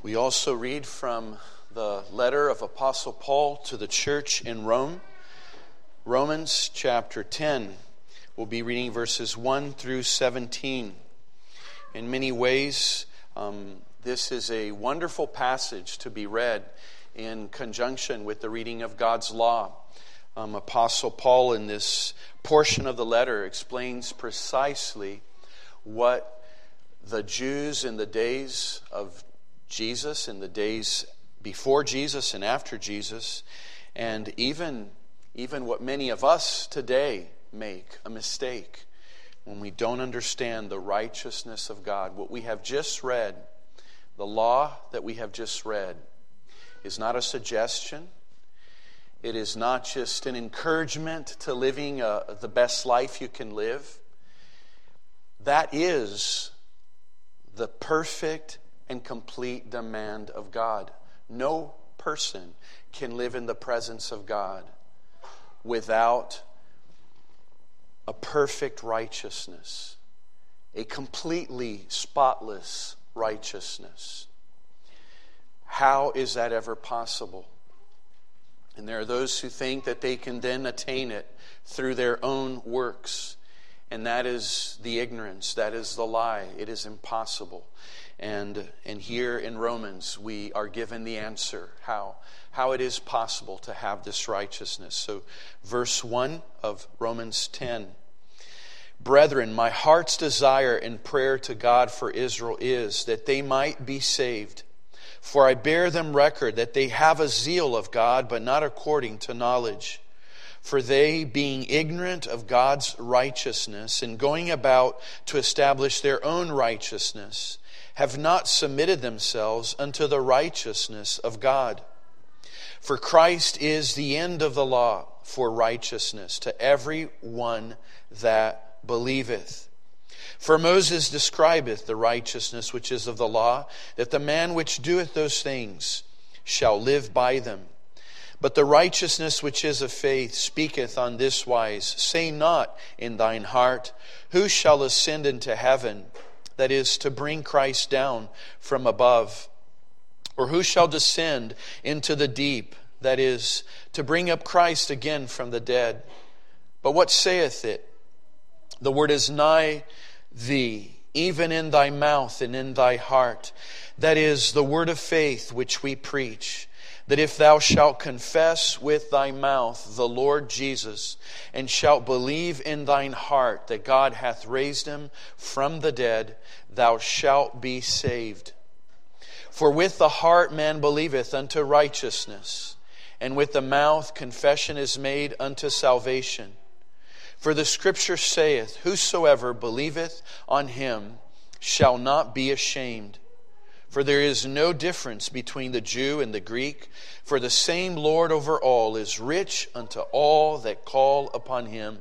We also read from the letter of Apostle Paul to the church in Rome. Romans chapter 10. We'll be reading verses 1 through 17. In many ways, this is a wonderful passage to be read in conjunction with the reading of God's law. Apostle Paul in this portion of the letter explains precisely what the Jews in the days of Jesus, in the days before Jesus and after Jesus, and even what many of us today make a mistake when we don't understand the righteousness of God. What we have just read, the law that we have just read, is not a suggestion. It is not just an encouragement to living the best life you can live. That is the perfect and complete demand of God. No person can live in the presence of God without a perfect righteousness, a completely spotless righteousness. How is that ever possible? And there are those who think that they can then attain it through their own works. And that is the ignorance, that is the lie. It is impossible. And here in Romans, we are given the answer, how it is possible to have this righteousness. So verse 1 of Romans 10. Brethren, my heart's desire and prayer to God for Israel is that they might be saved. For I bear them record that they have a zeal of God, but not according to knowledge. For they, being ignorant of God's righteousness and going about to establish their own righteousness, have not submitted themselves unto the righteousness of God. For Christ is the end of the law for righteousness to every one that believeth. For Moses describeth the righteousness which is of the law, that the man which doeth those things shall live by them. But the righteousness which is of faith speaketh on this wise, say not in thine heart, who shall ascend into heaven, that is, to bring Christ down from above? Or who shall descend into the deep, that is, to bring up Christ again from the dead? But what saith it? The word is nigh thee, even in thy mouth and in thy heart. That is the word of faith which we preach. That if thou shalt confess with thy mouth the Lord Jesus, and shalt believe in thine heart that God hath raised him from the dead, thou shalt be saved. For with the heart man believeth unto righteousness, and with the mouth confession is made unto salvation. For the Scripture saith, whosoever believeth on him shall not be ashamed. For there is no difference between the Jew and the Greek, for the same Lord over all is rich unto all that call upon him.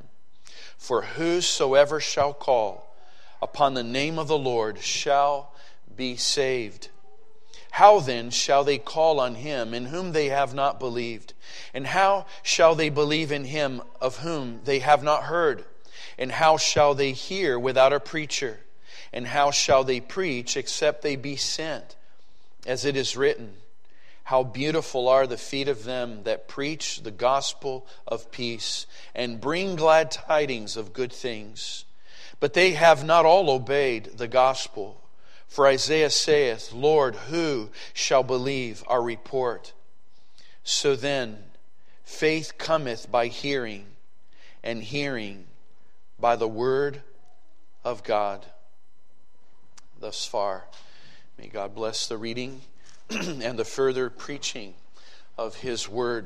For whosoever shall call upon the name of the Lord shall be saved. How then shall they call on him in whom they have not believed? And how shall they believe in him of whom they have not heard? And how shall they hear without a preacher? And how shall they preach except they be sent? As it is written, how beautiful are the feet of them that preach the gospel of peace and bring glad tidings of good things. But they have not all obeyed the gospel. For Isaiah saith, Lord, who shall believe our report? So then, faith cometh by hearing, and hearing by the word of God. Thus far, may God bless the reading and the further preaching of His Word.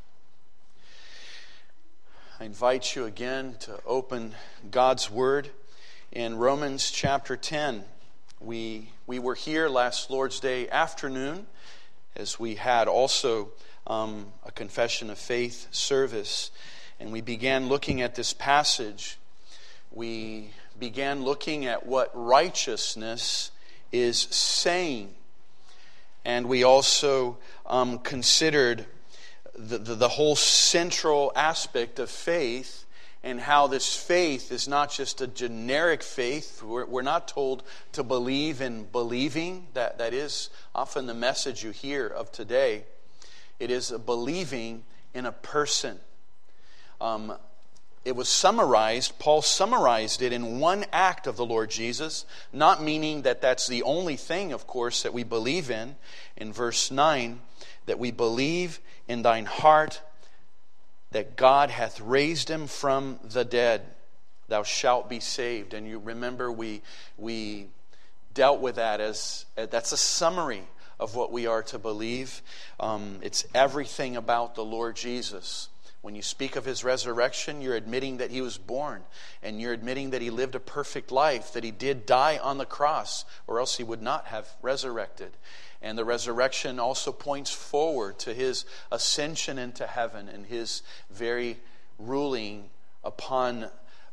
I invite you again to open God's Word in Romans chapter 10. We were here last Lord's Day afternoon as we had also a confession of faith service, and we began looking at this passage. We began looking at what righteousness is saying. And we also considered the whole central aspect of faith and how this faith is not just a generic faith. We're not told to believe in believing. That is often the message you hear of today. It is a believing in a person. It was summarized, Paul summarized it in one act of the Lord Jesus, not meaning that that's the only thing, of course, that we believe in verse 9, that we believe in thine heart that God hath raised him from the dead, thou shalt be saved. And you remember we dealt with that as that's a summary of what we are to believe. It's everything about the Lord Jesus. When you speak of his resurrection, you're admitting that he was born, and you're admitting that he lived a perfect life, that he did die on the cross, or else he would not have resurrected. And the resurrection also points forward to his ascension into heaven and his very ruling upon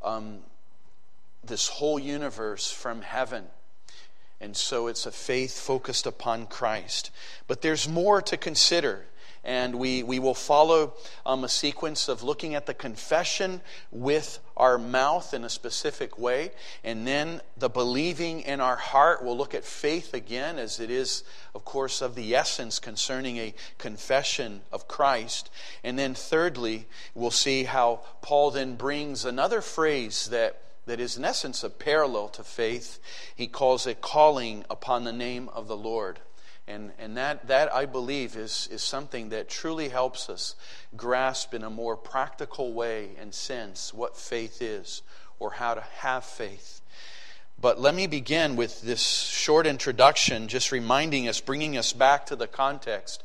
this whole universe from heaven. And so it's a faith focused upon Christ. But there's more to consider. And we will follow a sequence of looking at the confession with our mouth in a specific way. And then the believing in our heart. We'll look at faith again, as it is, of course, of the essence concerning a confession of Christ. And then thirdly, we'll see how Paul then brings another phrase that is in essence a parallel to faith. He calls it calling upon the name of the Lord. And that I believe is something that truly helps us grasp in a more practical way and sense what faith is, or how to have faith. But let me begin with this short introduction, just reminding us, bringing us back to the context.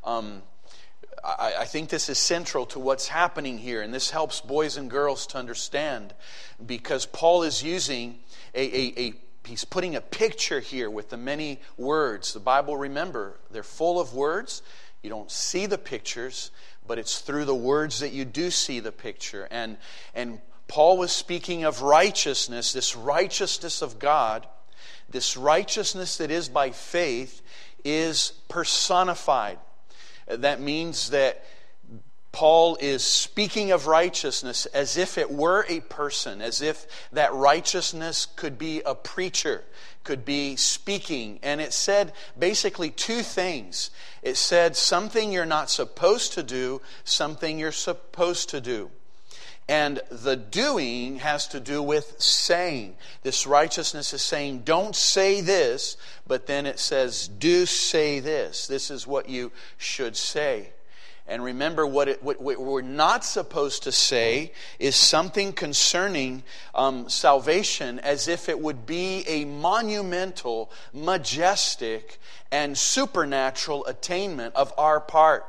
I think this is central to what's happening here, and this helps boys and girls to understand, because Paul is using he's putting a picture here with the many words. The Bible, remember, they're full of words. You don't see the pictures, but it's through the words that you do see the picture. And Paul was speaking of righteousness, this righteousness of God, this righteousness that is by faith, is personified. That means that Paul is speaking of righteousness as if it were a person, as if that righteousness could be a preacher, could be speaking. And it said basically two things. It said something you're not supposed to do, something you're supposed to do. And the doing has to do with saying. This righteousness is saying, don't say this, but then it says, do say this. This is what you should say. And remember, what we're not supposed to say is something concerning salvation as if it would be a monumental, majestic, and supernatural attainment of our part.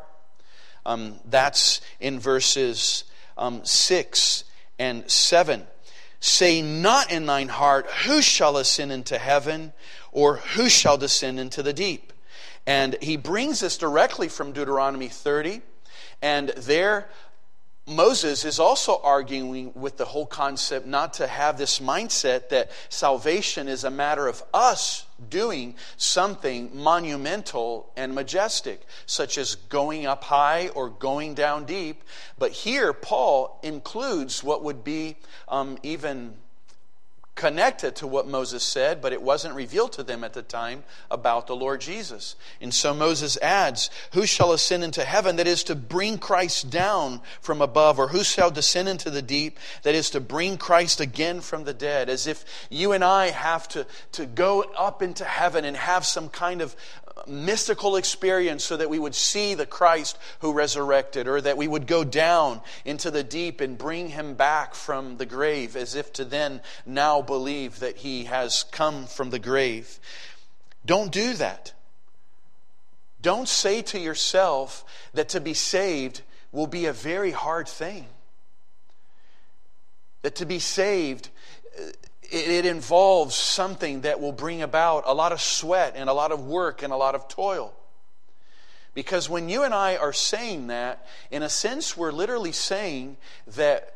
That's in verses 6 and 7. Say not in thine heart, who shall ascend into heaven, or who shall descend into the deep? And he brings this directly from Deuteronomy 30. And there, Moses is also arguing with the whole concept not to have this mindset that salvation is a matter of us doing something monumental and majestic, such as going up high or going down deep. But here, Paul includes what would be even connected to what Moses said, but it wasn't revealed to them at the time about the Lord Jesus. And so Moses adds, who shall ascend into heaven, that is to bring Christ down from above, or who shall descend into the deep, that is to bring Christ again from the dead. As if you and I have to go up into heaven and have some kind of mystical experience so that we would see the Christ who resurrected, or that we would go down into the deep and bring him back from the grave, as if to then now believe that he has come from the grave. Don't do that. Don't say to yourself that to be saved will be a very hard thing. That to be saved, it involves something that will bring about a lot of sweat and a lot of work and a lot of toil. Because when you and I are saying that, in a sense, we're literally saying that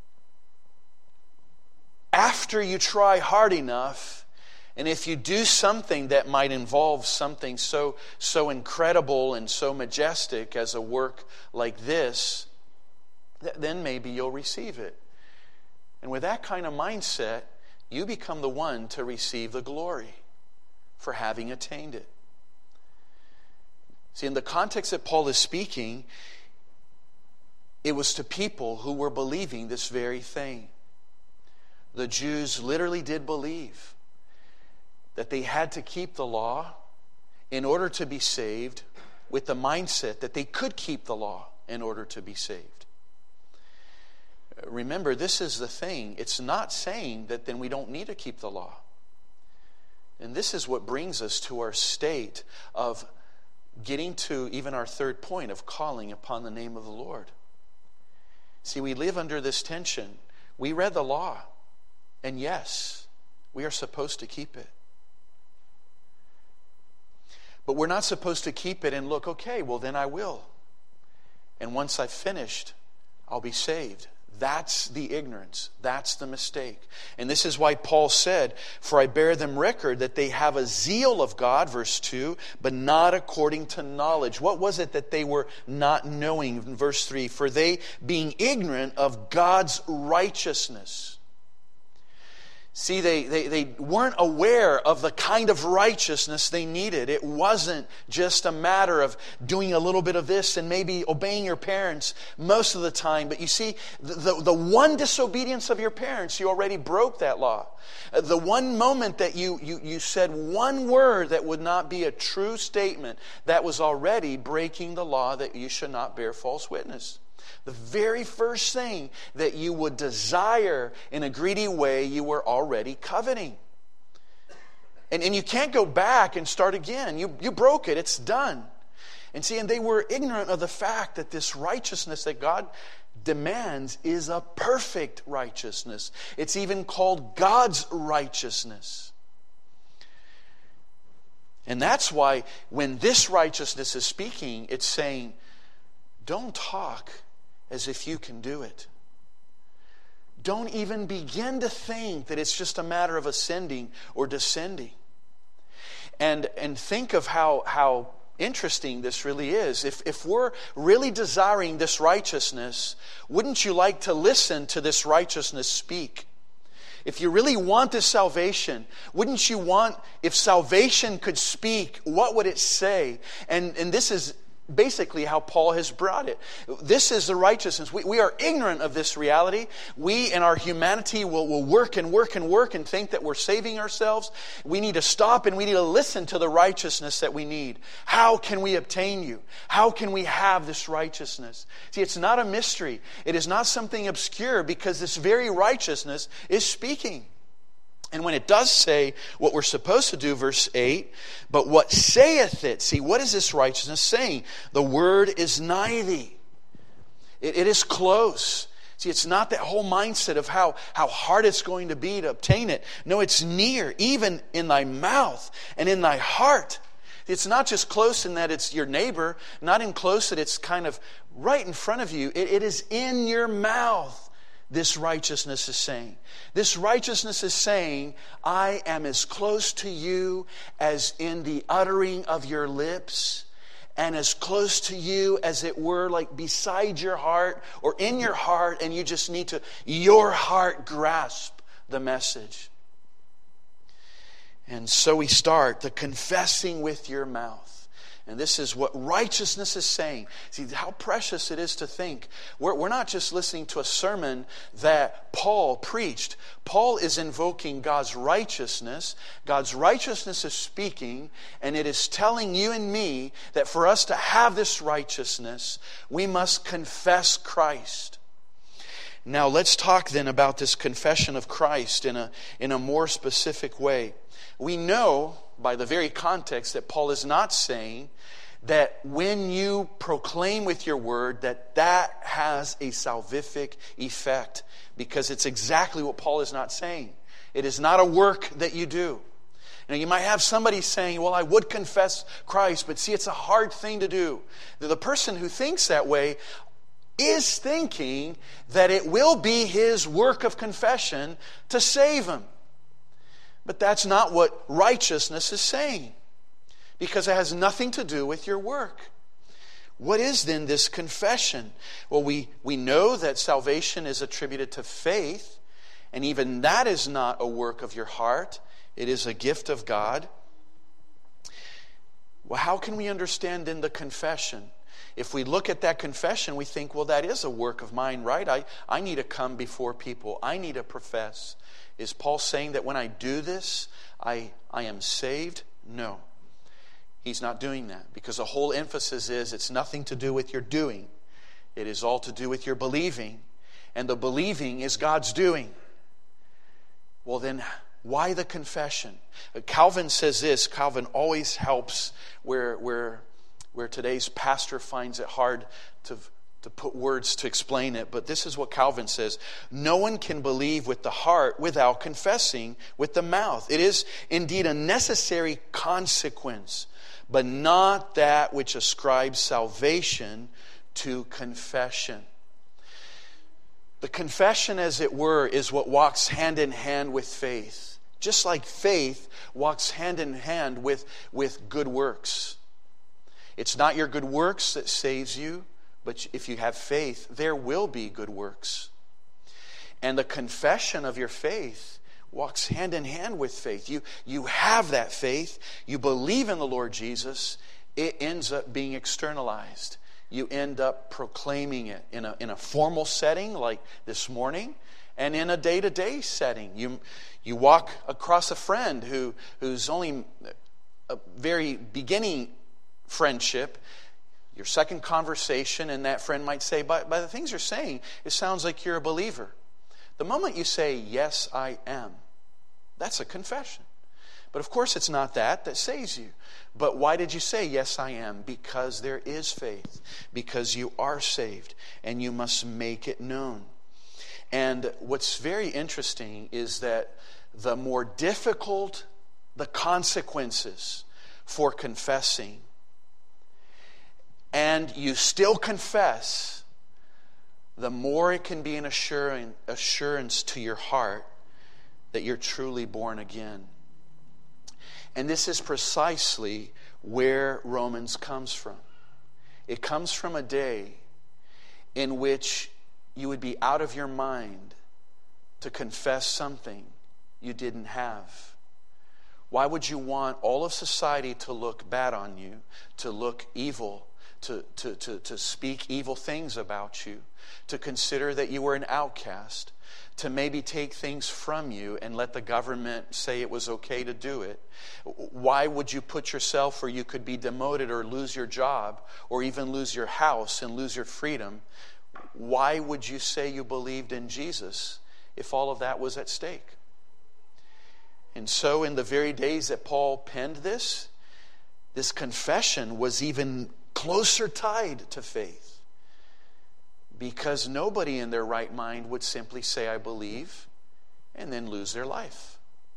after you try hard enough, and if you do something that might involve something so incredible and so majestic as a work like this, then maybe you'll receive it. And with that kind of mindset, you become the one to receive the glory for having attained it. See, in the context that Paul is speaking, it was to people who were believing this very thing. The Jews literally did believe that they had to keep the law in order to be saved, with the mindset that they could keep the law in order to be saved. Remember, this is the thing. It's not saying that then we don't need to keep the law. And this is what brings us to our state of getting to even our third point of calling upon the name of the Lord. See, we live under this tension. We read the law, and yes, we are supposed to keep it. But we're not supposed to keep it and look, okay, well then I will. And once I've finished, I'll be saved. That's the ignorance. That's the mistake. And this is why Paul said, for I bear them record that they have a zeal of God, verse 2, but not according to knowledge. What was it that they were not knowing? In verse 3, for they being ignorant of God's righteousness. See, they weren't aware of the kind of righteousness they needed. It wasn't just a matter of doing a little bit of this and maybe obeying your parents most of the time. But you see, the one disobedience of your parents, you already broke that law. The one moment that you said one word that would not be a true statement, that was already breaking the law that you should not bear false witness. The very first thing that you would desire in a greedy way, you were already coveting. And you can't go back and start again. You broke it. It's done. And see, and they were ignorant of the fact that this righteousness that God demands is a perfect righteousness. It's even called God's righteousness. And that's why when this righteousness is speaking, it's saying, don't talk as if you can do it. Don't even begin to think that it's just a matter of ascending or descending. And think of how interesting this really is. If we're really desiring this righteousness, wouldn't you like to listen to this righteousness speak? If you really want this salvation, wouldn't you want, if salvation could speak, what would it say? And this is basically how Paul has brought it. This is the righteousness. We are ignorant of this reality. We in our humanity will work and work and work and think that we're saving ourselves. We need to stop and we need to listen to the righteousness that we need. How can we obtain you? How can we have this righteousness? See, it's not a mystery. It is not something obscure, because this very righteousness is speaking. And when it does say what we're supposed to do, verse 8, but what saith it? See, what is this righteousness saying? The word is nigh thee. It is close. See, it's not that whole mindset of how hard it's going to be to obtain it. No, it's near, even in thy mouth and in thy heart. It's not just close in that it's your neighbor, not in close that it's kind of right in front of you. It is in your mouth. This righteousness is saying. This righteousness is saying, I am as close to you as in the uttering of your lips, and as close to you as it were like beside your heart or in your heart, and you just need to, your heart grasp the message. And so we start the confessing with your mouth. And this is what righteousness is saying. See how precious it is to think. We're not just listening to a sermon that Paul preached. Paul is invoking God's righteousness. God's righteousness is speaking, and it is telling you and me that for us to have this righteousness, we must confess Christ. Now let's talk then about this confession of Christ in a more specific way. We know by the very context that Paul is not saying that when you proclaim with your word that has a salvific effect, because it's exactly what Paul is not saying. It is not a work that you do. Now you might have somebody saying, well, I would confess Christ, but see, it's a hard thing to do. The person who thinks that way is thinking that it will be his work of confession to save him. But that's not what righteousness is saying, because it has nothing to do with your work. What is then this confession? Well, we know that salvation is attributed to faith, And even that is not a work of your heart. It is a gift of God. Well, how can we understand in the confession? If we look at that confession, we think, well, that is a work of mine, right? I need to come before people. I need to profess. Is Paul saying that when I do this, I am saved? No. He's not doing that, because the whole emphasis is it's nothing to do with your doing. It is all to do with your believing. And the believing is God's doing. Well, then, why the confession? Calvin says this. Calvin always helps where today's pastor finds it hard to put words to explain it. But this is what Calvin says. No one can believe with the heart without confessing with the mouth. It is indeed a necessary consequence, but not that which ascribes salvation to confession. The confession, as it were, is what walks hand in hand with faith. Just like faith walks hand in hand with good works. It's not your good works that saves you, but if you have faith, there will be good works. And the confession of your faith walks hand in hand with faith. You have that faith. You believe in the Lord Jesus. It ends up being externalized. You end up proclaiming it in a formal setting like this morning, and in a day-to-day setting. You walk across a friend who's only a very beginning friendship, your second conversation, and that friend might say, by the things you're saying, it sounds like you're a believer. The moment you say, yes, I am, that's a confession. But of course it's not that saves you. But why did you say, yes, I am? Because there is faith. Because you are saved. And you must make it known. And what's very interesting is that the more difficult the consequences for confessing, and you still confess, the more it can be an assurance to your heart that you're truly born again. And this is precisely where Romans comes from. It comes from a day in which you would be out of your mind to confess something you didn't have. Why would you want all of society to look bad on you, to look evil, to speak evil things about you, to consider that you were an outcast, to maybe take things from you and let the government say it was okay to do it? Why would you put yourself where you could be demoted or lose your job or even lose your house and lose your freedom? Why would you say you believed in Jesus if all of that was at stake? And so in the very days that Paul penned this confession was even closer tied to faith. Because nobody in their right mind would simply say, I believe, and then lose their life.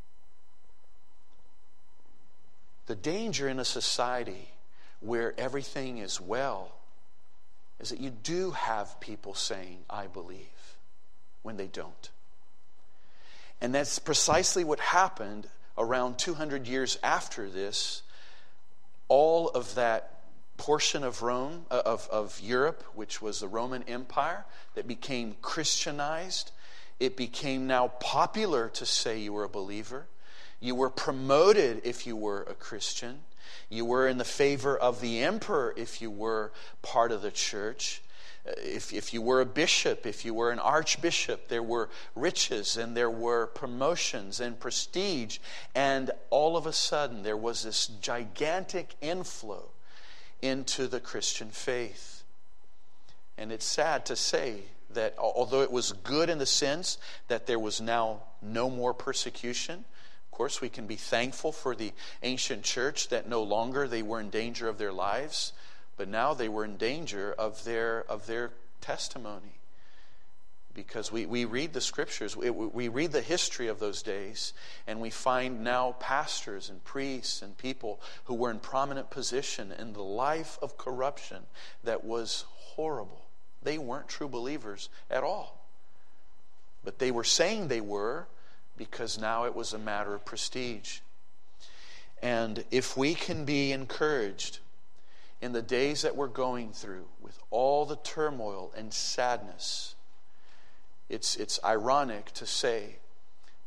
The danger in a society where everything is well is that you do have people saying, I believe, when they don't. And that's precisely what happened around 200 years after this. All of that portion of Rome, of Europe, which was the Roman Empire, that became Christianized. It became now popular to say you were a believer. You were promoted if you were a Christian. You were in the favor of the emperor if you were part of the church. If you were a bishop, if you were an archbishop, there were riches and there were promotions and prestige. And all of a sudden there was this gigantic inflow into the Christian faith. And it's sad to say that although it was good in the sense that there was now no more persecution, of course we can be thankful for the ancient church that no longer they were in danger of their lives, but now they were in danger of their testimony. Because we read the scriptures, we read the history of those days, and we find now pastors and priests and people who were in prominent position in the life of corruption that was horrible. They weren't true believers at all. But they were saying they were because now it was a matter of prestige. And if we can be encouraged in the days that we're going through with all the turmoil and sadness, it's ironic to say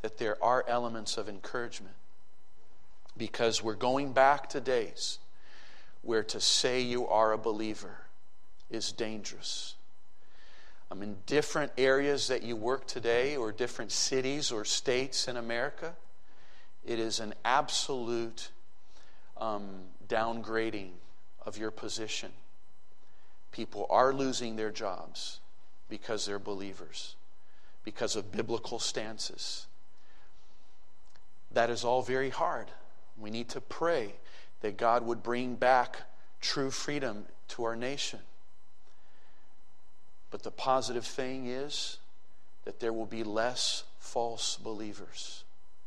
that there are elements of encouragement. Because we're going back to days where to say you are a believer is dangerous. In different areas that you work today, or different cities or states in America, it is an absolute downgrading of your position. People are losing their jobs because they're believers, because of biblical stances. That is all very hard. We need to pray that God would bring back true freedom to our nation. But the positive thing is that there will be less false believers.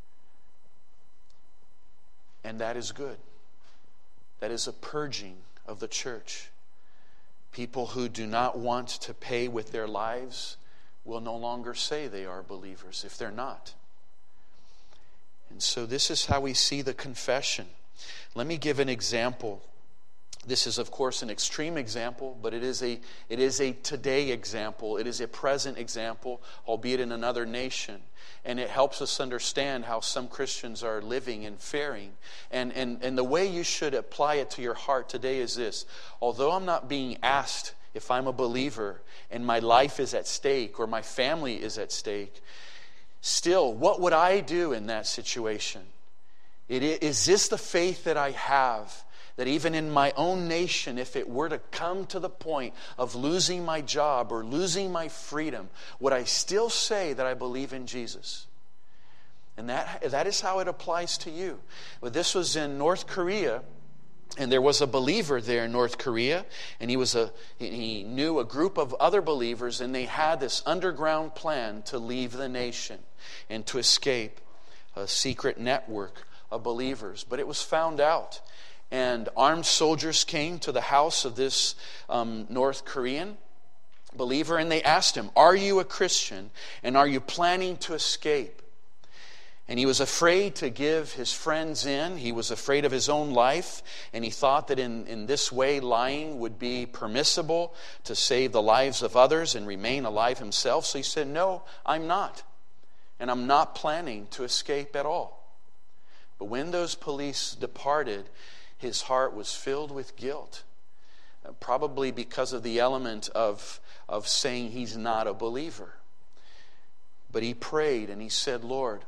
And that is good. That is a purging of the church. People who do not want to pay with their lives will no longer say they are believers if they're not. And so this is how we see the confession. Let me give an example. This is, of course, an extreme example, but it is a today example. It is a present example, albeit in another nation. And it helps us understand how some Christians are living and faring. And the way you should apply it to your heart today is this. Although I'm not being asked if I'm a believer and my life is at stake or my family is at stake, still, what would I do in that situation? Is this the faith that I have? That even in my own nation, if it were to come to the point of losing my job or losing my freedom, would I still say that I believe in Jesus? And that is how it applies to you. Well, this was in North Korea, and there was a believer there in North Korea, and he knew a group of other believers, and they had this underground plan to leave the nation and to escape a secret network of believers. But it was found out. And armed soldiers came to the house of this North Korean believer, and they asked him, "Are you a Christian, and are you planning to escape?" And he was afraid to give his friends in. He was afraid of his own life, and he thought that in this way lying would be permissible to save the lives of others and remain alive himself. So he said, "No, I'm not, and I'm not planning to escape at all." But when those police departed, his heart was filled with guilt, probably because of the element of saying he's not a believer. But he prayed and he said, "Lord,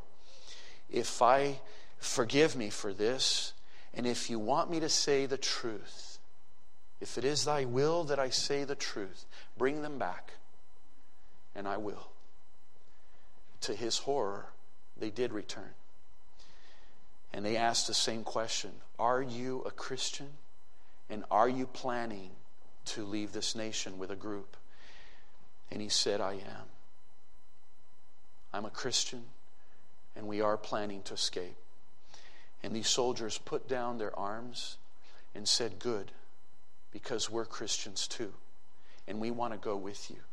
forgive me for this, and if you want me to say the truth, if it is thy will that I say the truth, bring them back, and I will." To his horror, they did return. And they asked the same question, "Are you a Christian? And are you planning to leave this nation with a group?" And he said, "I am. I'm a Christian, and we are planning to escape." And these soldiers put down their arms and said, "Good, because we're Christians too, and we want to go with you."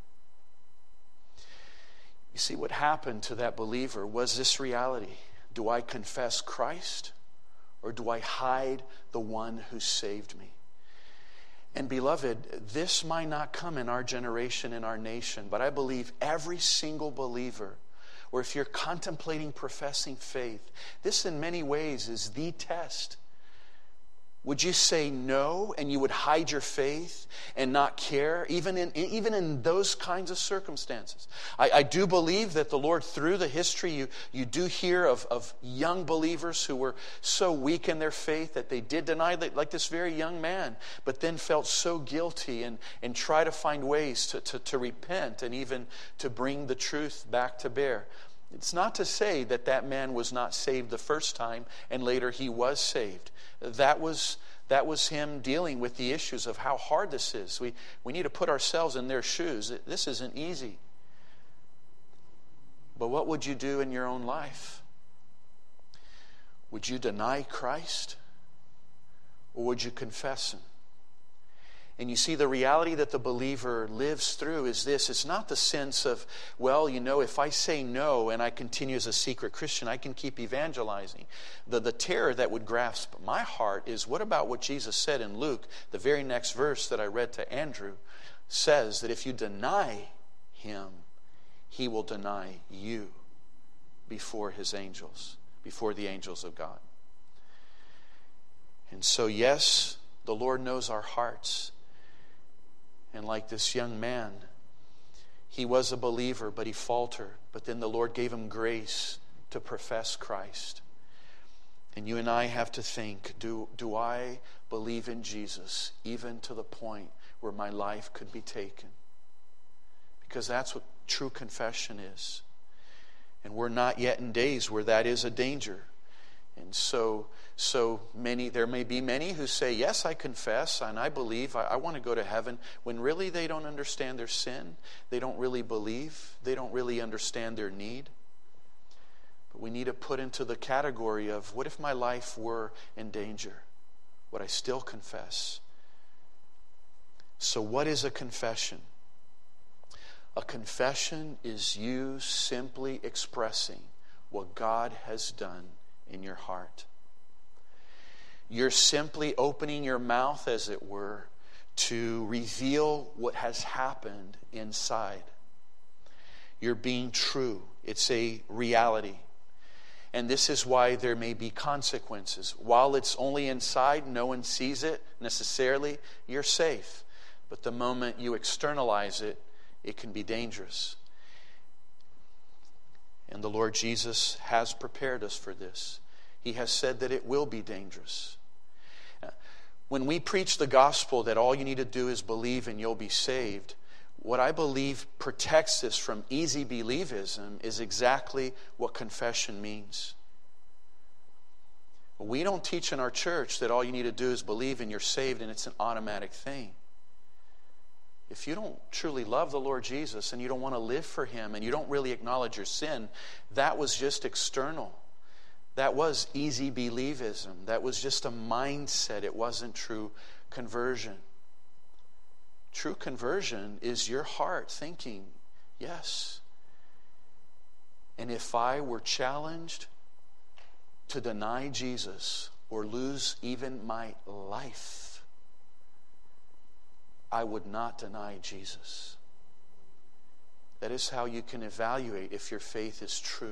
You see, what happened to that believer was this reality. Do I confess Christ, or do I hide the one who saved me? And beloved, this might not come in our generation, in our nation, but I believe every single believer, or if you're contemplating professing faith, this in many ways is the test. Would you say no, and you would hide your faith and not care, even in those kinds of circumstances? I do believe that the Lord, through the history, you do hear of young believers who were so weak in their faith that they did deny, like this very young man, but then felt so guilty and try to find ways to repent and even to bring the truth back to bear. It's not to say that that man was not saved the first time and later he was saved. That was him dealing with the issues of how hard this is. We need to put ourselves in their shoes. This isn't easy. But what would you do in your own life? Would you deny Christ, or would you confess Him? And you see, the reality that the believer lives through is this. It's not the sense of, well, if I say no and I continue as a secret Christian, I can keep evangelizing. The terror that would grasp my heart is, what about what Jesus said in Luke? The very next verse that I read to Andrew says that if you deny Him, He will deny you. before His angels, before the angels of God. And so, yes, the Lord knows our hearts. And like this young man, he was a believer, but he faltered. But then the Lord gave him grace to profess Christ. And you and I have to think, do I believe in Jesus even to the point where my life could be taken? Because that's what true confession is. And we're not yet in days where that is a danger. And so many, there may be many who say, yes, I confess and I believe, I want to go to heaven, when really they don't understand their sin. They don't really believe. They don't really understand their need. But we need to put into the category of, what if my life were in danger? Would I still confess? So what is a confession? A confession is you simply expressing what God has done in your heart. You're simply opening your mouth, as it were, to reveal what has happened inside. You're being true. It's a reality. And this is why there may be consequences. While it's only inside, no one sees it necessarily, you're safe. But the moment you externalize it, it can be dangerous. And the Lord Jesus has prepared us for this. He has said that it will be dangerous. When we preach the gospel that all you need to do is believe and you'll be saved, what I believe protects us from easy believism is exactly what confession means. We don't teach in our church that all you need to do is believe and you're saved and it's an automatic thing. If you don't truly love the Lord Jesus and you don't want to live for Him and you don't really acknowledge your sin, that was just external. That was easy believism. That was just a mindset. It wasn't true conversion. True conversion is your heart thinking, yes. And if I were challenged to deny Jesus or lose even my life, I would not deny Jesus. That is how you can evaluate if your faith is true.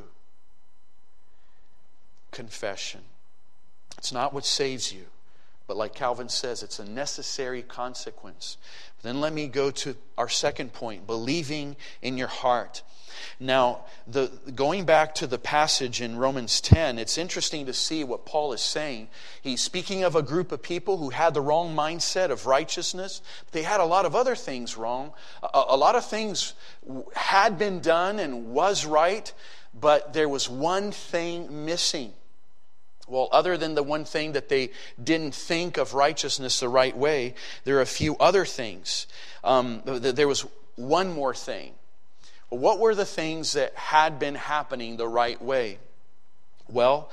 Confession. It's not what saves you, but like Calvin says, it's a necessary consequence. Then let me go to our second point, believing in your heart. Now, going back to the passage in Romans 10, it's interesting to see what Paul is saying. He's speaking of a group of people who had the wrong mindset of righteousness. They had a lot of other things wrong. A lot of things had been done and was right, but there was one thing missing. Well, other than the one thing that they didn't think of righteousness the right way, there are a few other things. There was one more thing. What were the things that had been happening the right way? Well,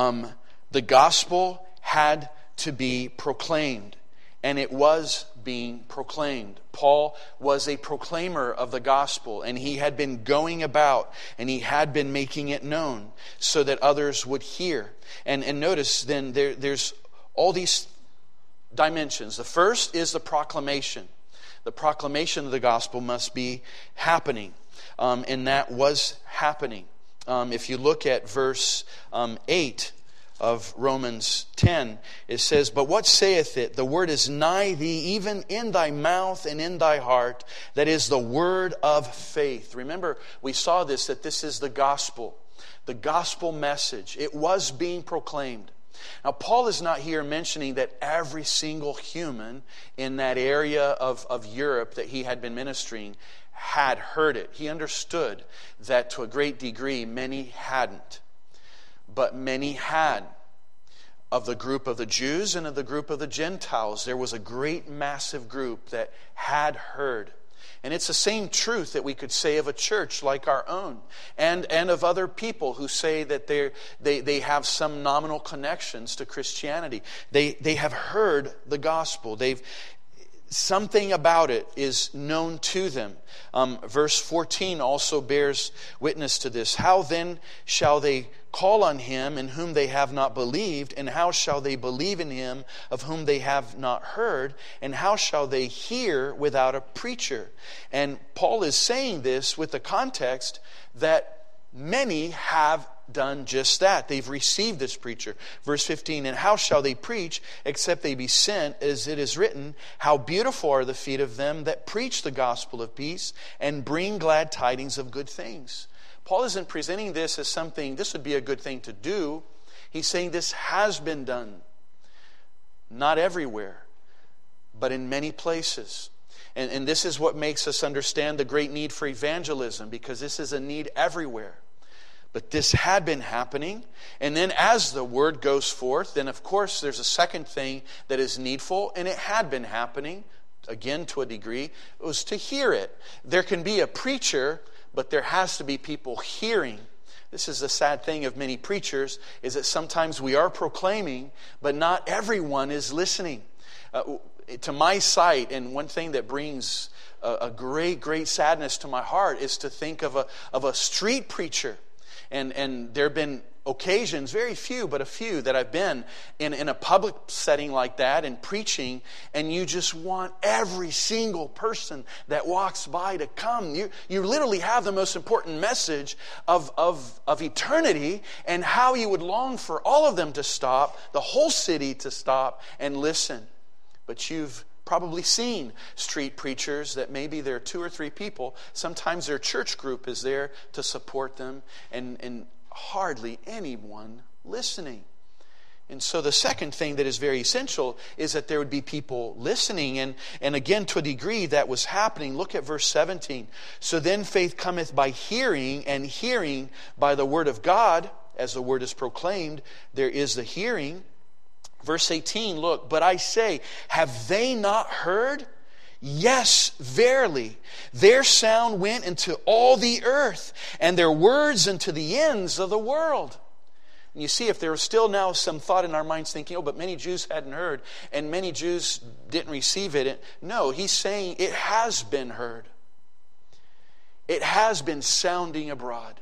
the gospel had to be proclaimed, and it was being proclaimed. Paul was a proclaimer of the gospel, and he had been going about, and he had been making it known so that others would hear. And notice then there's all these dimensions. The first is the proclamation. The proclamation of the gospel must be happening. And that was happening. If you look at verse 8 of Romans 10, it says, "But what saith it? The word is nigh thee, even in thy mouth and in thy heart. That is the word of faith." Remember, we saw this, that this is the gospel message. It was being proclaimed. Now, Paul is not here mentioning that every single human in that area of Europe that he had been ministering had heard it. He understood that to a great degree many hadn't. But many had. Of the group of the Jews and of the group of the Gentiles, there was a great massive group that had heard. And it's the same truth that we could say of a church like our own, and of other people who say that they have some nominal connections to Christianity. They have heard the gospel. Something about it is known to them. Verse 14 also bears witness to this. "How then shall they call on him in whom they have not believed? And how shall they believe in him of whom they have not heard? And how shall they hear without a preacher?" And Paul is saying this with the context that many have done just that. They've received this preacher. Verse 15, and how shall they preach except they be sent, as it is written, how beautiful are the feet of them that preach the gospel of peace and bring glad tidings of good things. Paul isn't presenting this as something, this would be a good thing to do. He's saying this has been done. Not everywhere, but in many places. And this is what makes us understand the great need for evangelism, because this is a need everywhere. But this had been happening. And then as the word goes forth, then of course there's a second thing that is needful, and it had been happening, again to a degree. It was to hear it. There can be a preacher, but there has to be people hearing. This is the sad thing of many preachers, is that sometimes we are proclaiming, but not everyone is listening. To my sight, and one thing that brings a great sadness to my heart is to think of a street preacher. And there have been occasions, very few, but a few, that I've been in a public setting like that and preaching, and you just want every single person that walks by to come. You literally have the most important message of eternity, and how you would long for all of them to stop, the whole city to stop and listen. But you've probably seen street preachers that maybe there are 2 or 3 people. Sometimes their church group is there to support them, and hardly anyone listening. And so the second thing that is very essential is that there would be people listening. And again, to a degree, that was happening. Look at verse 17. So then faith cometh by hearing, and hearing by the word of God. As the word is proclaimed, there is the hearing. Verse 18, look, but I say, have they not heard? Yes, verily. Their sound went into all the earth, and their words into the ends of the world. And you see, if there was still now some thought in our minds thinking, oh, but many Jews hadn't heard, and many Jews didn't receive it. No, he's saying it has been heard. It has been sounding abroad.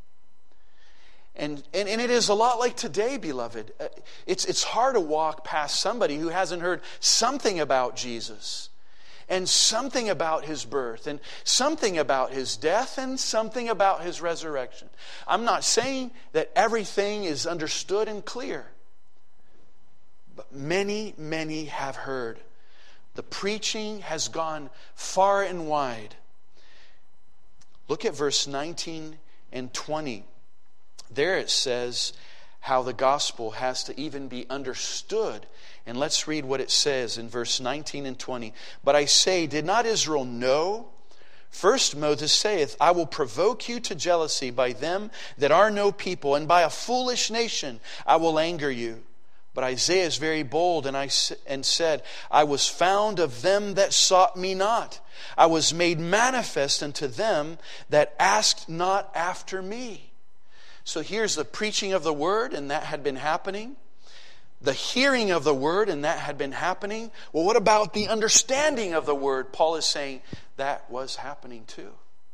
And it is a lot like today, beloved. It's hard to walk past somebody who hasn't heard something about Jesus, and something about His birth, and something about His death, and something about His resurrection. I'm not saying that everything is understood and clear, but many have heard. The preaching has gone far and wide. Look at verse 19 and 20. There it says how the gospel has to even be understood. And let's read what it says in verse 19 and 20. But I say, did not Israel know? First Moses saith, I will provoke you to jealousy by them that are no people, and by a foolish nation I will anger you. But Isaiah is very bold, and said, I was found of them that sought me not. I was made manifest unto them that asked not after me. So here's the preaching of the word, and that had been happening. The hearing of the word, and that had been happening. Well, what about the understanding of the word? Paul is saying that was happening too.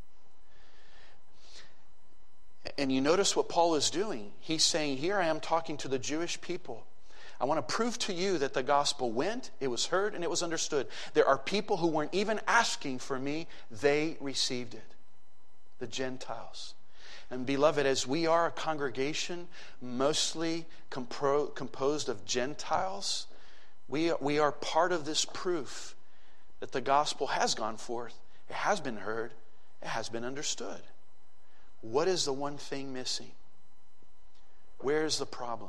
And you notice what Paul is doing. He's saying, here I am talking to the Jewish people. I want to prove to you that the gospel went, it was heard, and it was understood. There are people who weren't even asking for me. They received it. The Gentiles. And beloved, as we are a congregation mostly composed of Gentiles, we are part of this proof that the gospel has gone forth. It has been heard. It has been understood. What is the one thing missing? Where is the problem?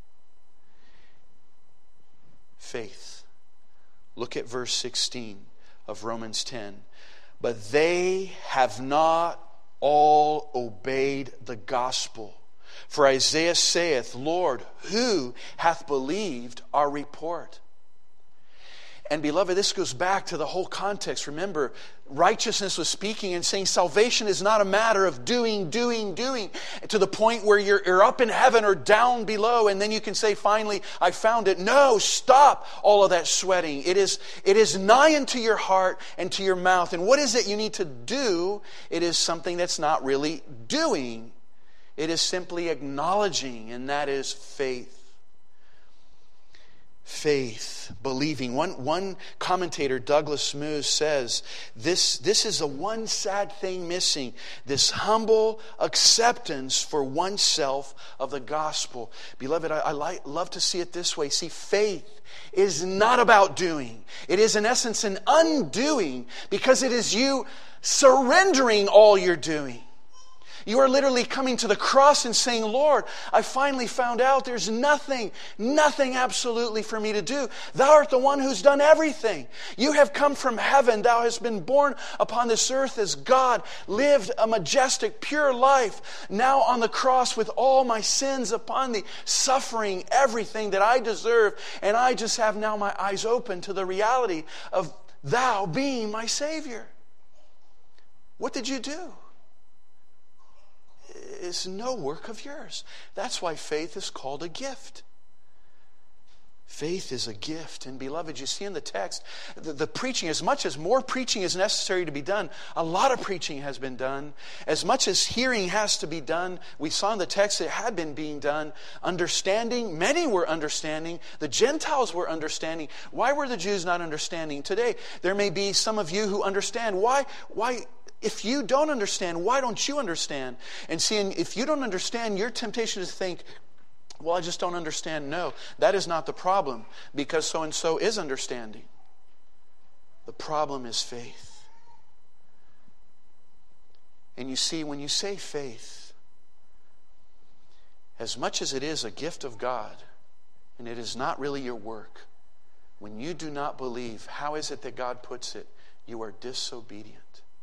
Faith. Look at verse 16 of Romans 10. But they have not all obeyed the gospel. For Isaiah saith, Lord, who hath believed our report? And beloved, this goes back to the whole context. Remember, righteousness was speaking and saying salvation is not a matter of doing, to the point where you're up in heaven or down below, and then you can say, finally, I found it. No, stop all of that sweating. It is nigh unto your heart and to your mouth. And what is it you need to do? It is something that's not really doing. It is simply acknowledging, and that is faith. Faith, believing. One commentator, Douglas Moo, says, this is the one sad thing missing, this humble acceptance for oneself of the gospel. Beloved, I love to see it this way. See, faith is not about doing. It is in essence an undoing, because it is you surrendering all you're doing. You are literally coming to the cross and saying, Lord, I finally found out there's nothing absolutely for me to do. Thou art the one who's done everything. You have come from heaven. Thou hast been born upon this earth as God, lived a majestic, pure life. Now on the cross with all my sins upon thee, suffering everything that I deserve. And I just have now my eyes open to the reality of Thou being my Savior. What did you do? Is no work of yours. That's why faith is called a gift. Faith is a gift. And beloved, you see in the text, the preaching, as much as more preaching is necessary to be done, a lot of preaching has been done. As much as hearing has to be done, we saw in the text it had been being done. Understanding, many were understanding. The Gentiles were understanding. Why were the Jews not understanding? Today, there may be some of you who understand. Why? If you don't understand, why don't you understand? And seeing, if you don't understand, your temptation is to think, well, I just don't understand. No, that is not the problem, because so-and-so is understanding. The problem is faith. And you see, when you say faith, as much as it is a gift of God, and it is not really your work, when you do not believe, how is it that God puts it? You are disobedient.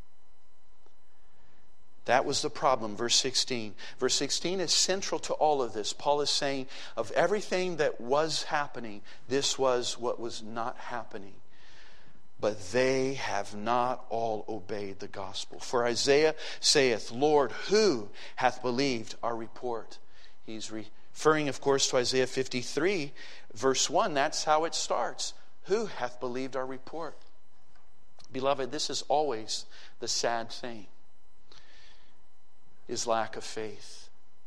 That was the problem, verse 16. Verse 16 is central to all of this. Paul is saying, of everything that was happening, this was what was not happening. But they have not all obeyed the gospel. For Isaiah saith, Lord, who hath believed our report? He's referring, of course, to Isaiah 53, verse 1. That's how it starts. Who hath believed our report? Beloved, this is always the sad thing. Is lack of faith.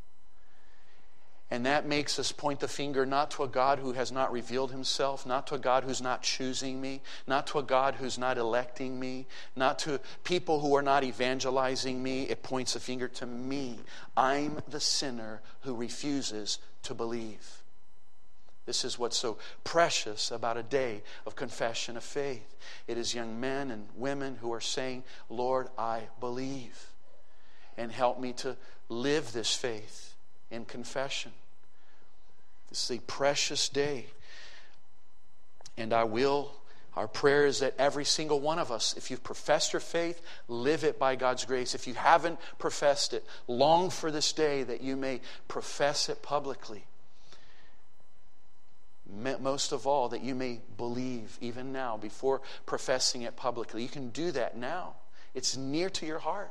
And that makes us point the finger not to a God who has not revealed himself, not to a God who's not choosing me, not to a God who's not electing me, not to people who are not evangelizing me. It points a finger to me. I'm the sinner who refuses to believe. This is what's so precious about a day of confession of faith. It is young men and women who are saying, Lord, I believe. And help me to live this faith in confession. This is a precious day. And our prayer is that every single one of us, if you've professed your faith, live it by God's grace. If you haven't professed it, long for this day that you may profess it publicly. Most of all, that you may believe even now before professing it publicly. You can do that now. It's near to your heart.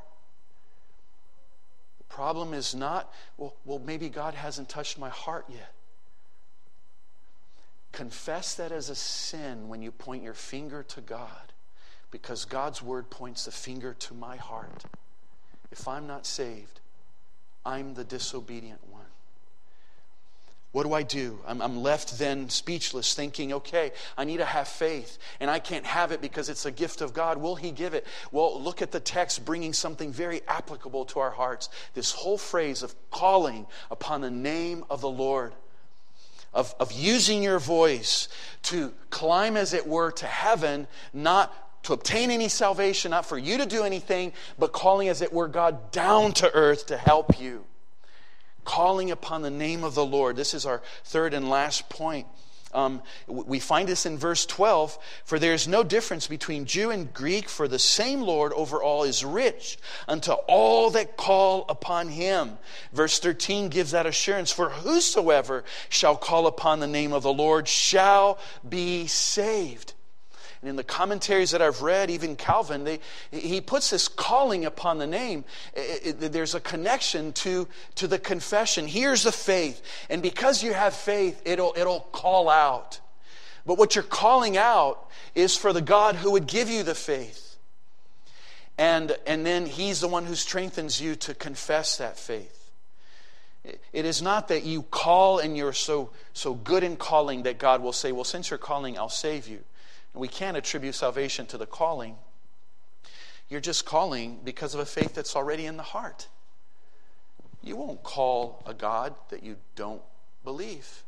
Problem is not, well, maybe God hasn't touched my heart yet. Confess that as a sin when you point your finger to God, because God's word points the finger to my heart. If I'm not saved, I'm the disobedient one. What do? I'm left then speechless, thinking, okay, I need to have faith, and I can't have it because it's a gift of God. Will He give it? Well, look at the text bringing something very applicable to our hearts. This whole phrase of calling upon the name of the Lord, of using your voice to climb, as it were, to heaven, not to obtain any salvation, not for you to do anything, but calling, as it were, God down to earth to help you. Calling upon the name of the Lord. This is our third and last point. We find this in verse 12. For there is no difference between Jew and Greek, for the same Lord over all is rich unto all that call upon Him. Verse 13 gives that assurance. For whosoever shall call upon the name of the Lord shall be saved. And in the commentaries that I've read, even Calvin, he puts this calling upon the name. There's a connection to the confession. Here's the faith. And because you have faith, it'll call out. But what you're calling out is for the God who would give you the faith. And then He's the one who strengthens you to confess that faith. It is not that you call and you're so good in calling that God will say, well, since you're calling, I'll save you. And we can't attribute salvation to the calling. You're just calling because of a faith that's already in the heart. You won't call a God that you don't believe.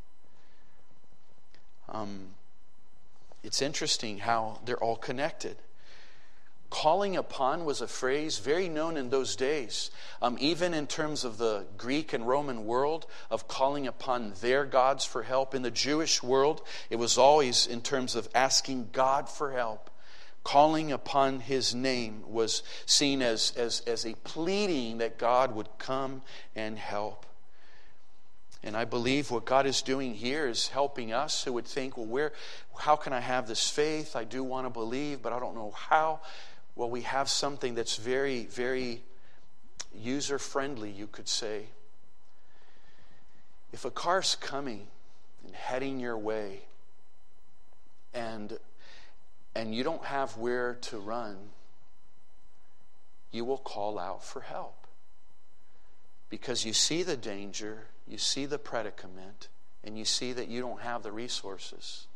It's interesting how they're all connected. Calling upon was a phrase very known in those days, even in terms of the Greek and Roman world, of calling upon their gods for help. In the Jewish world, it was always in terms of asking God for help. Calling upon His name was seen as a pleading that God would come and help. And I believe what God is doing here is helping us who would think, well, how can I have this faith? I do want to believe, but I don't know how. Well, we have something that's very, very user-friendly, you could say. If a car's coming and heading your way, and you don't have where to run, you will call out for help. Because you see the danger, you see the predicament, and you see that you don't have the resources.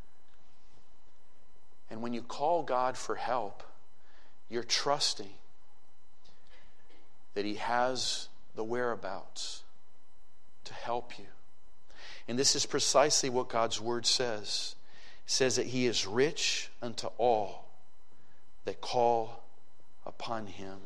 And when you call God for help, you're trusting that He has the whereabouts to help you. And this is precisely what God's Word says. It says that He is rich unto all that call upon Him.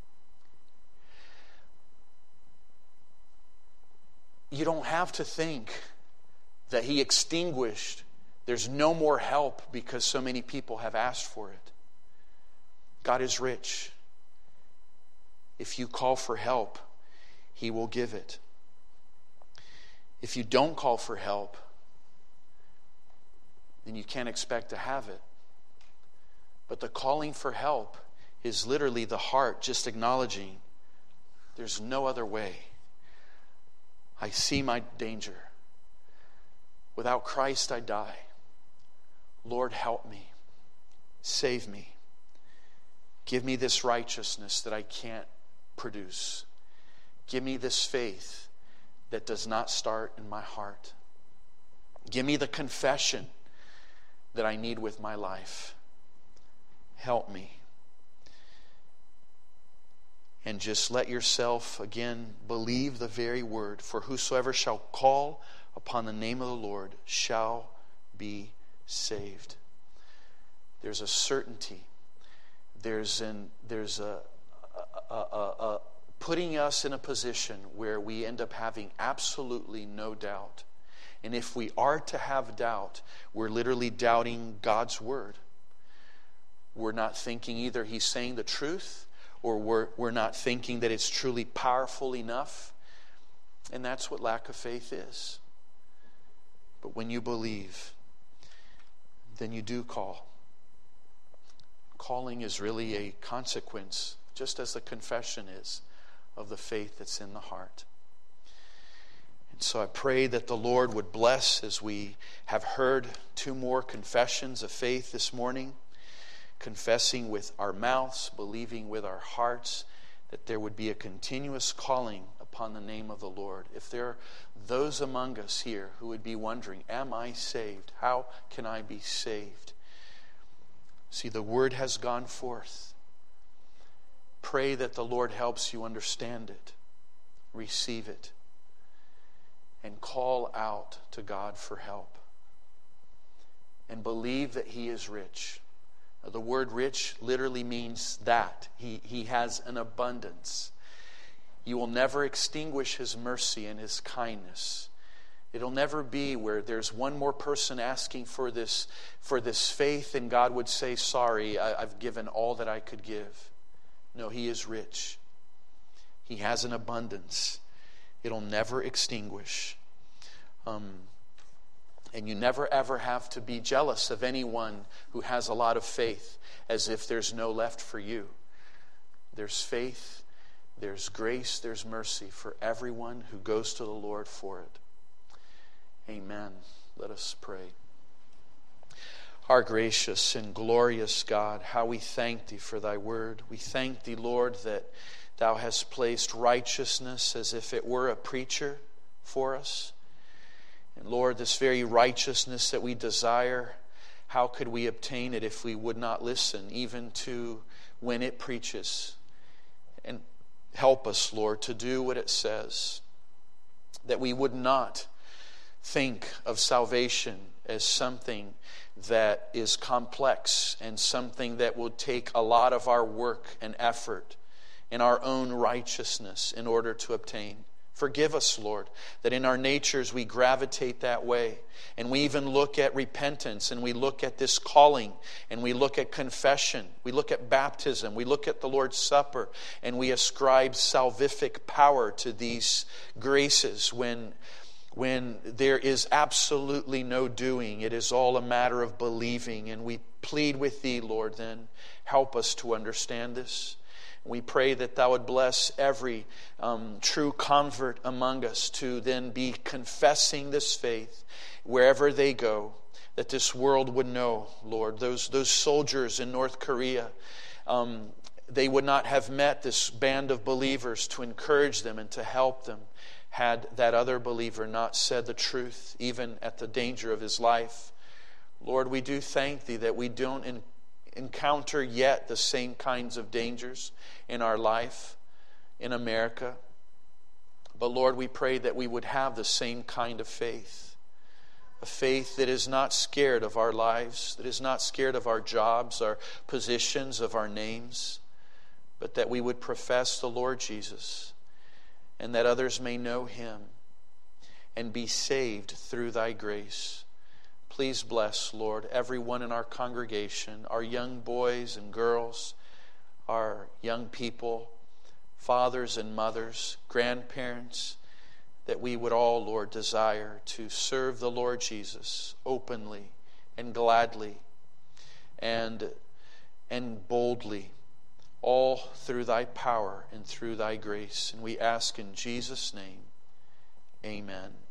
You don't have to think that He extinguished. There's no more help because so many people have asked for it. God is rich. If you call for help, He will give it. If you don't call for help, then you can't expect to have it. But the calling for help is literally the heart just acknowledging there's no other way. I see my danger. Without Christ, I die. Lord, help me. Save me. Give me this righteousness that I can't produce. Give me this faith that does not start in my heart. Give me the confession that I need with my life. Help me. And just let yourself again believe the very word. For whosoever shall call upon the name of the Lord shall be saved. There's a certainty. There's a putting us in a position where we end up having absolutely no doubt. And if we are to have doubt, we're literally doubting God's word. We're not thinking either He's saying the truth, or we're not thinking that it's truly powerful enough. And that's what lack of faith is. But when you believe, then you do call. Calling is really a consequence, just as the confession is, of the faith that's in the heart. And so I pray that the Lord would bless as we have heard 2 more confessions of faith this morning, confessing with our mouths, believing with our hearts, that there would be a continuous calling upon the name of the Lord. If there are those among us here who would be wondering, am I saved? How can I be saved? See, the word has gone forth. Pray that the Lord helps you understand it, receive it, and call out to God for help. And believe that He is rich. Now, the word rich literally means that. He has an abundance. You will never extinguish His mercy and His kindness. It'll never be where there's one more person asking for this faith and God would say, sorry, I've given all that I could give. No, He is rich. He has an abundance. It'll never extinguish. And you never ever have to be jealous of anyone who has a lot of faith as if there's no left for you. There's faith, there's grace, there's mercy for everyone who goes to the Lord for it. Amen. Let us pray. Our gracious and glorious God, how we thank Thee for Thy word. We thank Thee, Lord, that Thou hast placed righteousness as if it were a preacher for us. And Lord, this very righteousness that we desire, how could we obtain it if we would not listen even to when it preaches? And help us, Lord, to do what it says, that we would not think of salvation as something that is complex and something that will take a lot of our work and effort and our own righteousness in order to obtain. Forgive us, Lord, that in our natures we gravitate that way. And we even look at repentance, and we look at this calling, and we look at confession, we look at baptism, we look at the Lord's Supper, and we ascribe salvific power to these graces when there is absolutely no doing. It is all a matter of believing. And we plead with Thee, Lord, then help us to understand this. We pray that Thou would bless every true convert among us to then be confessing this faith wherever they go, that this world would know, Lord. Those soldiers in North Korea, they would not have met this band of believers to encourage them and to help them had that other believer not said the truth, even at the danger of his life. Lord, we do thank Thee that we don't encounter yet the same kinds of dangers in our life in America. But Lord, we pray that we would have the same kind of faith. A faith that is not scared of our lives, that is not scared of our jobs, our positions, of our names, but that we would profess the Lord Jesus, and that others may know Him and be saved through Thy grace. Please bless, Lord, everyone in our congregation, our young boys and girls, our young people, fathers and mothers, grandparents, that we would all, Lord, desire to serve the Lord Jesus openly and gladly and boldly, all through Thy power and through Thy grace. And we ask in Jesus' name, amen.